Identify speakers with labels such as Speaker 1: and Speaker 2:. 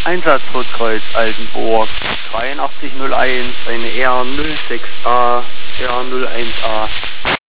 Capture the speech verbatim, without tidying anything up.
Speaker 1: Einsatzrotkreuz Altenburg dreiundachtzig null eins, eine R null sechs A, R null eins A.